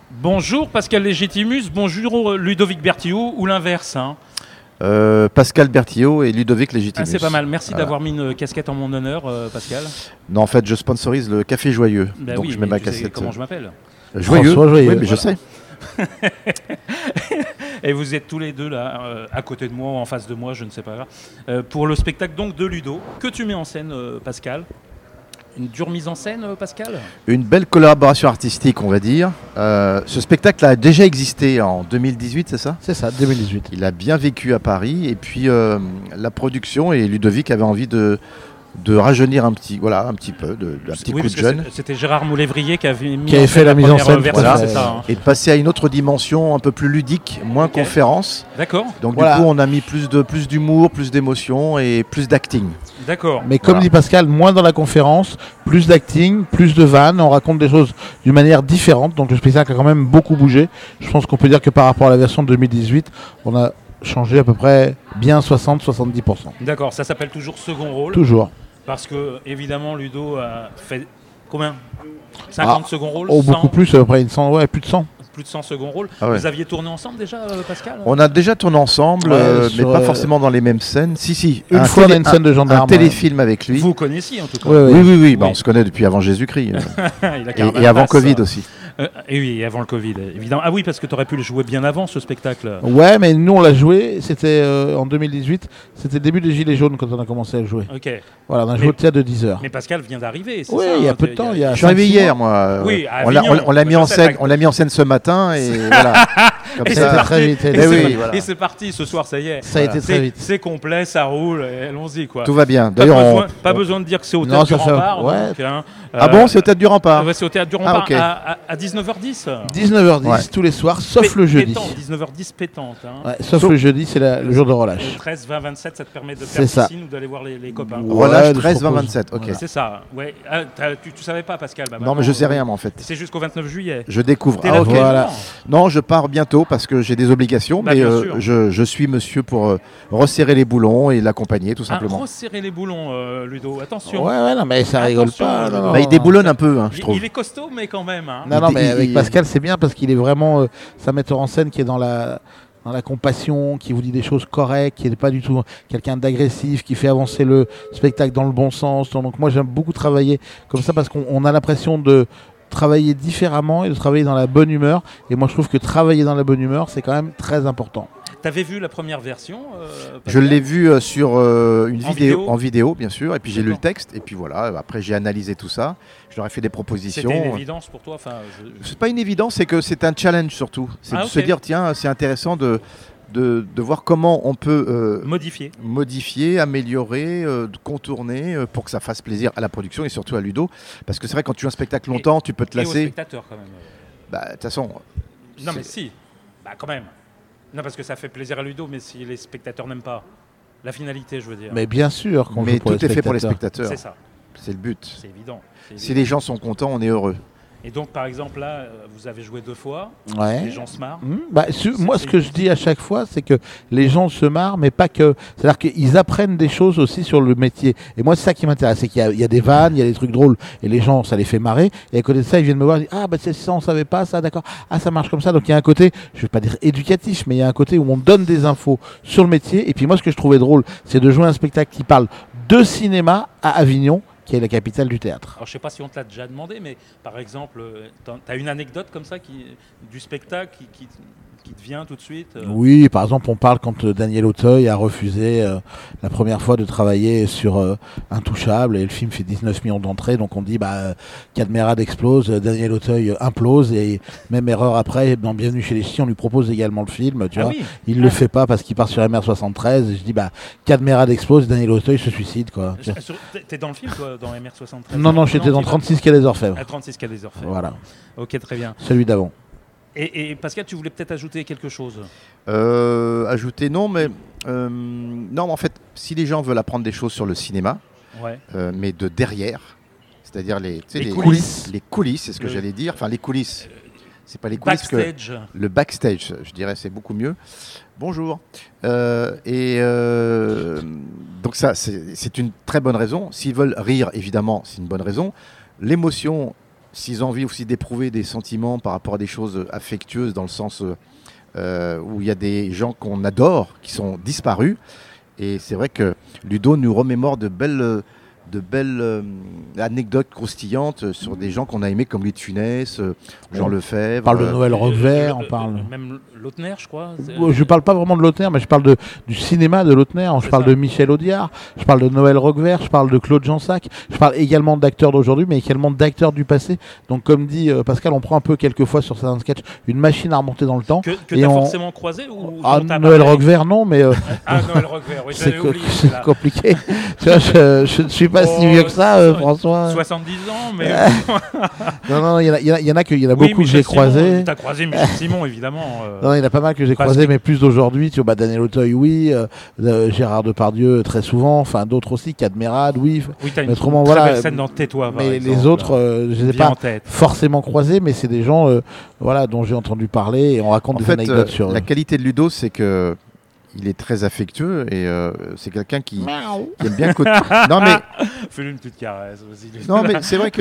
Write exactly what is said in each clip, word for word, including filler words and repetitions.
Bonjour Pascal Légitimus, bonjour Ludovic Bertillot, ou l'inverse hein. euh, Pascal Bertillot et Ludovic Légitimus. Ah, c'est pas mal, merci voilà. d'avoir mis une casquette en mon honneur, euh, Pascal. Non, en fait, je sponsorise le Café Joyeux, bah donc oui, je mets ma tu sais casquette. Comment je m'appelle Joyeux. François Joyeux. Oui, mais voilà. je sais. Et vous êtes tous les deux là, euh, à côté de moi ou en face de moi, je ne sais pas, euh, pour le spectacle donc de Ludo, que tu mets en scène, euh, Pascal. Une dure mise en scène, euh, Pascal. Une belle collaboration artistique, on va dire. Euh, ce spectacle a déjà existé en deux mille dix-huit, c'est ça ? C'est ça, deux mille dix-huit. Il a bien vécu à Paris, et puis euh, la production et Ludovic avait envie de... de rajeunir un petit, voilà, un petit peu, de, de un petit oui, coup de jeune. C'était Gérard Moulevrier qui avait, mis qui avait fait la, la mise en scène. Version, voilà. c'est ça, hein. Et de passer à une autre dimension un peu plus ludique, moins okay. conférence. D'accord. Donc voilà. du coup, on a mis plus de plus d'humour, plus d'émotion et plus d'acting. D'accord. Mais comme voilà. dit Pascal, moins dans la conférence, plus d'acting, plus de vannes. On raconte des choses d'une manière différente. Donc le spectacle a quand même beaucoup bougé. Je pense qu'on peut dire que par rapport à la version de deux mille dix-huit, on a changé à peu près bien soixante à soixante-dix pour cent. D'accord. Ça s'appelle toujours second rôle. Toujours. Parce que, évidemment, Ludo a fait combien cinquante ah, second rôle oh, beaucoup plus, à peu près une cent, ouais, plus de cent. Plus de cent second rôle. Ah ouais. Vous aviez tourné ensemble déjà, euh, Pascal ? On a déjà tourné ensemble, ouais, euh, mais pas euh... forcément dans les mêmes scènes. Si, si. Une un fois, télé, on a une scène de gendarme. Un téléfilm avec lui. Vous connaissiez en tout cas ? Oui, oui, oui. oui, oui. oui. Bah, on se connaît depuis avant Jésus-Christ. Il a et, et avant Covid aussi. Euh, et oui, avant le Covid, évidemment. Ah oui, parce que tu aurais pu le jouer bien avant, ce spectacle. Ouais, mais nous, on l'a joué, c'était euh, en deux mille dix-huit, c'était le début des Gilets jaunes quand on a commencé à le jouer. Ok. Voilà, on a mais, joué au théâtre de dix heures. Mais Pascal vient d'arriver, c'est oui, ça ? Oui, il y a peu de temps. Il y a je suis arrivé hier, moi. Oui, à on, Avignon, l'a, on, on l'a mis en scène, on l'a mis en scène ce matin, et voilà. Comme et, ça, c'est très vite. Et, et, c'est, oui, voilà. et c'est parti, ce soir, ça y est. Ça a été c'est, très vite. C'est complet, ça roule, et allons-y, quoi. Tout va bien. D'ailleurs, pas, besoin, on... pas besoin de dire que c'est au Théâtre du Rempart. Ouais. Donc, hein, ah euh, bon, c'est au Théâtre du Rempart. Ouais, c'est au Théâtre du Rempart, ah, okay. à, à, à dix-neuf heures dix. dix-neuf heures dix, ouais. tous les soirs, sauf P- le jeudi. Pétante, dix-neuf heures dix pétante. Hein. Ouais, sauf, sauf le jeudi, c'est la, le jour de relâche. Le treize, vingt, vingt-sept, ça te permet de faire piscine ou d'aller voir les, les copains. Ouais, relâche treize, vingt, vingt-sept, ok. Voilà. C'est ça, ouais. Ah, tu, tu savais pas, Pascal bah, non, mais je sais rien, moi, en fait. C'est jusqu'au vingt-neuf juillet. Je découvre. Ah, voilà. Non, je pars bientôt parce que j'ai des obligations, bah, mais euh, je, je suis monsieur pour euh, resserrer les boulons et l'accompagner, tout simplement. Ah, resserrer les boulons, euh, Ludo, attention. Ouais, ouais, non, mais ça rigole pas. Non, non. Bah, il déboulonne un peu, hein, je trouve. Il est costaud, mais quand même. Hein. Non, non, mais il, avec il... Pascal, c'est bien parce qu'il est vraiment euh, sa metteur en scène qui est dans la. dans la compassion, qui vous dit des choses correctes, qui n'est pas du tout quelqu'un d'agressif, qui fait avancer le spectacle dans le bon sens. Donc moi j'aime beaucoup travailler comme ça parce qu'on a l'impression de travailler différemment et de travailler dans la bonne humeur. Et moi je trouve que travailler dans la bonne humeur c'est quand même très important. T'avais vu la première version euh, Je l'ai vu euh, sur euh, une en vidéo, vidéo, en vidéo bien sûr, et puis j'ai D'accord. lu le texte, et puis voilà, après j'ai analysé tout ça, je leur ai fait des propositions. C'était une évidence pour toi enfin, je... C'est pas une évidence, c'est que c'est un challenge surtout. C'est ah, de okay. se dire, tiens, c'est intéressant de, de, de voir comment on peut euh, modifier, modifier, améliorer, euh, contourner, euh, pour que ça fasse plaisir à la production et surtout à Ludo. Parce que c'est vrai, quand tu as un spectacle longtemps, et, tu peux te et lasser. Et aux spectateurs quand même. Bah, de toute façon... Non mais si, bah quand même. Non, parce que ça fait plaisir à Ludo, mais si les spectateurs n'aiment pas, la finalité, je veux dire. Mais bien sûr qu'on Mais joue pour tout est fait pour les spectateurs. C'est ça. C'est le but. C'est évident. C'est si évident. les gens sont contents, on est heureux. Et donc, par exemple, là, vous avez joué deux fois, ouais. les gens se marrent. Mmh. Bah, su- moi, ce que je dis à chaque fois, c'est que les gens se marrent, mais pas que. C'est-à-dire qu'ils apprennent des choses aussi sur le métier. Et moi, c'est ça qui m'intéresse, c'est qu'il y a, il y a des vannes, il y a des trucs drôles, et les gens, ça les fait marrer. Et à côté de ça, ils viennent me voir, ils disent, ah, bah, c'est ça, on savait pas, ça, d'accord. Ah, ça marche comme ça. Donc, il y a un côté, je vais pas dire éducatif, mais il y a un côté où on donne des infos sur le métier. Et puis, moi, ce que je trouvais drôle, c'est de jouer un spectacle qui parle de cinéma à Avignon, qui est la capitale du théâtre. Alors, je ne sais pas si on te l'a déjà demandé, mais par exemple, tu as une anecdote comme ça qui, du spectacle qui, qui, qui te vient tout de suite euh... Oui, par exemple, on parle quand euh, Daniel Auteuil a refusé euh, la première fois de travailler sur euh, Intouchable, et le film fait dix-neuf millions d'entrées, donc on dit, bah, euh, Cadmerade explose, euh, Daniel Auteuil euh, implose, et même erreur après, dans Bienvenue chez les Ch'tis, on lui propose également le film, tu ah vois. Oui. Il ne ah. le fait pas parce qu'il part sur M R soixante-treize, et je dis, bah, Cadmerade explose, Daniel Auteuil se suicide, quoi. T'es dans le film, toi, dans M R soixante-treize? Non, non, j'étais dans trente-six Quai des Orfèvres. À trente-six Quai des Orfèvres. Voilà. Ok, très bien. Celui d'avant. Et, et Pascal, tu voulais peut-être ajouter quelque chose? euh, Ajouter, non, mais euh, non, en fait, si les gens veulent apprendre des choses sur le cinéma, ouais. euh, mais de derrière, c'est-à-dire les, les, les coulisses, les coulisses, c'est ce que le... j'allais dire. Enfin, les coulisses. C'est pas les coulisses backstage. que le backstage, je dirais, c'est beaucoup mieux. Bonjour. Euh, et euh, donc ça, c'est, c'est une très bonne raison. S'ils veulent rire, évidemment, c'est une bonne raison. L'émotion s'ils ont envie aussi d'éprouver des sentiments par rapport à des choses affectueuses, dans le sens euh, où il y a des gens qu'on adore qui sont disparus. Et c'est vrai que Ludo nous remémore de belles, de belles euh, anecdotes croustillantes sur des gens qu'on a aimés comme Louis de Funès, euh, Jean On Lefebvre. On parle de euh, Noël Euh, Roquevert, euh, on parle. euh, Même Lautner, je crois. c'est- Euh, Je parle pas vraiment de Lautner, mais je parle de, du cinéma de Lautner. Je C'est parle ça. de Michel Audiard, je parle de Noël Roquevert, je parle de Claude Jansac, je parle également d'acteurs d'aujourd'hui, mais également d'acteurs du passé. Donc, comme dit euh, Pascal, on prend un peu quelquefois sur certains sketchs une machine à remonter dans le temps. Que, que Et tu as on- forcément croisé ou Ah, dont t'as Noël parlé Roquevert, non, mais euh, Ah, Noël Roquevert, oui, c'est j'avais co- oublié. c'est celui-là. compliqué. Tu vois, je, je ne suis pas si Oh, vieux que ça, euh, so- François. soixante-dix ans, mais. Non, non, il y en a, il y en a- il y en a que- il y en a Oui, beaucoup que Michel j'ai croisés. Tu as croisé Michel Simon, évidemment. euh. Non, il y en a pas mal que j'ai Parce croisés, que- mais plus d'aujourd'hui. Tu vois, bah, Daniel Auteuil, oui. euh, euh, Gérard Depardieu, très souvent. Enfin, d'autres aussi. Cadmerade, oui. Oui, tu as une Mais autrement, très voilà, belle scène dans Tais-toi. par Mais exemple, les autres, euh, je les ai bien pas en tête. forcément croisés, mais c'est des gens euh, voilà, dont j'ai entendu parler et on raconte En des fait, anecdotes euh, sur eux. la qualité de Ludo, c'est que il est très affectueux et euh, c'est quelqu'un qui, qui aime bien côté. Non mais, Fais-lui une petite caresse. vas-y. non mais c'est vrai que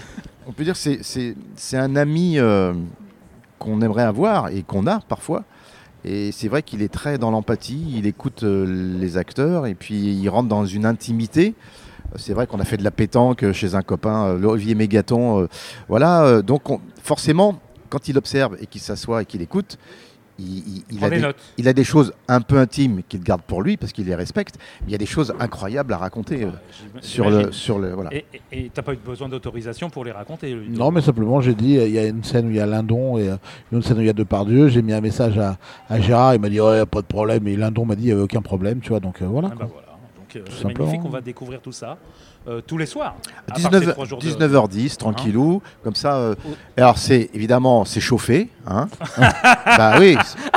on peut dire que c'est c'est c'est un ami euh, qu'on aimerait avoir et qu'on a parfois. Et c'est vrai qu'il est très dans l'empathie, il écoute euh, les acteurs et puis il rentre dans une intimité. C'est vrai qu'on a fait de la pétanque chez un copain, euh, Olivier Mégaton. euh, voilà, euh, donc on- forcément, quand il observe et qu'il s'assoit et qu'il écoute, il, il- il Prends a des des, notes. il a des choses un peu intimes qu'il garde pour lui parce qu'il les respecte. Mais il y a des choses incroyables à raconter euh, J'im- sur j'imagine. le, sur le, voilà. Et et t'as pas eu besoin d'autorisation pour les raconter lui, Non, mais simplement, j'ai dit, euh, il y a une scène où il y a Lindon et euh, une autre scène où il y a Depardieu. J'ai mis un message à, à Gérard, il m'a dit, ouais, pas de problème. Et Lindon m'a dit, il n'y avait aucun problème, tu vois. Donc euh, voilà. Ah quoi. bah voilà. Donc euh, Tout c'est simplement. magnifique, on va découvrir tout ça euh, tous les soirs. À à part ces dix-neuf trois jours de- dix-neuf heures dix, tranquillou, comme ça. euh, Oh. alors c'est évidemment c'est chauffé, hein. Bah oui.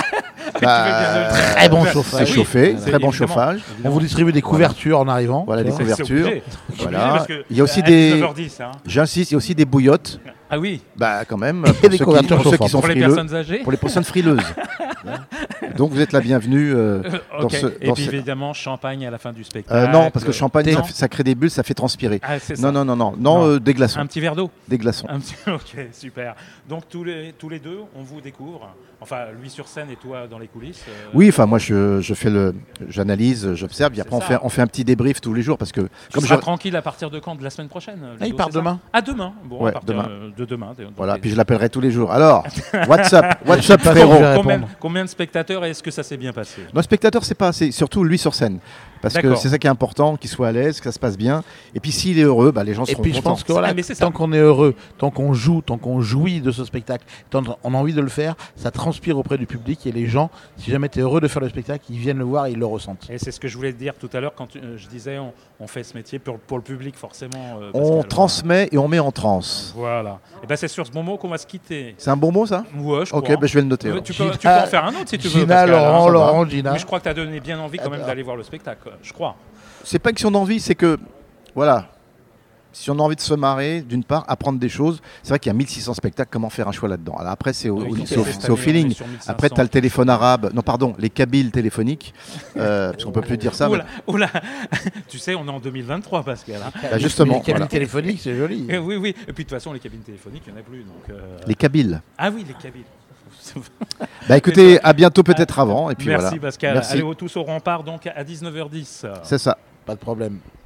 Bah, bien le dire. Très bon C'est chauffage. c'est chauffé, C'est très bon évidemment. chauffage. On vous distribue des couvertures en arrivant. Voilà, tu des vois. C'est- c'est couvertures. obligé. C'est Voilà. obligé parce que Il y a aussi à des- dix-neuf heures dix, hein. J'insiste, il y a aussi des bouillottes. Ah oui, Bah quand même. Et Pour, des ceux, qui, couvertures pour ceux qui chauffantes. sont pour les frileux, personnes âgées. pour les personnes frileuses. Donc vous êtes la bienvenue. euh, Euh, dans ok. ce- Et dans puis ce- évidemment, champagne à la fin du spectacle. euh, non, parce que champagne, Thé. ça, fait- ça crée des bulles, ça fait transpirer. Ah, c'est ça. Non, non, non, non, non, Non. euh, des glaçons, Un petit verre d'eau. des glaçons. Un petit... Ok, super. Donc tous les, tous les deux, on vous découvre. Enfin, lui sur scène et toi dans les coulisses. euh, Oui, enfin moi je, je fais le, j'analyse, j'observe, et C'est après on ça. fait, on fait un petit débrief tous les jours parce que Tu comme seras je, tranquille à partir de quand? De la semaine prochaine Ah, il Ludo, part c'est ça demain. Ah, demain. Bon, Ouais, à partir demain. euh, de demain. Donc, voilà, et- puis je l'appellerai tous les jours. Alors, what's up, what's up façon, frérot. je vais combien, répondre. combien de spectateurs et est-ce que ça s'est bien passé? Non, spectateur, c'est pas, c'est surtout lui sur scène. Parce que D'accord. c'est ça qui est important, qu'il soit à l'aise, que ça se passe bien. Et puis s'il est heureux, bah, les gens Et seront puis je contents. pense que voilà, Ah, mais c'est ça. tant qu'on est heureux, tant qu'on joue, tant qu'on jouit de ce spectacle, tant qu'on a envie de le faire, ça transpire auprès du public et les gens, si jamais tu es heureux de faire le spectacle, ils viennent le voir et ils le ressentent. Et c'est ce que je voulais te dire tout à l'heure quand tu- euh, je disais on, on fait ce métier pour, pour le public forcément. euh, On Pascal. transmet et on met en transe. Voilà. Et ben c'est sur ce bon mot qu'on va se quitter. C'est un bon mot ça? Ouais, je Ok, crois. bah, je vais le noter. Euh, alors. tu peux, tu peux Gina- en faire un autre si tu veux. Gina, Pascal, Laurent, hein, ça va. Laurent, Gina. Mais je crois que tu as donné bien envie quand même Ah, d'aller voir le spectacle, je crois. C'est pas une question d'envie, c'est que, voilà, si on a envie de se marrer, d'une part, apprendre des choses, c'est vrai qu'il y a mille six cents spectacles, comment faire un choix là-dedans? Alors après, c'est au, Oui, au- donc c'est au- cette c'est au année, on feeling. est sur mille cinq cents. Après, tu as le téléphone arabe, non, pardon, les kabyles téléphoniques, euh, parce qu'on peut plus dire ça. mais- Oula, oula. Tu sais, on est en deux mille vingt-trois, Pascal. hein. Bah, justement, Les cabines voilà. téléphoniques, c'est joli. Eh oui, oui. Et puis de toute façon, les cabines téléphoniques, il n'y en a plus. Donc, euh, Les kabyles. Ah oui, les cabines. Bah écoutez, à bientôt peut-être avant, et puis Merci voilà. Pascal. Merci. Allez, au tous au rempart donc à dix-neuf heures dix. C'est ça. Pas de problème.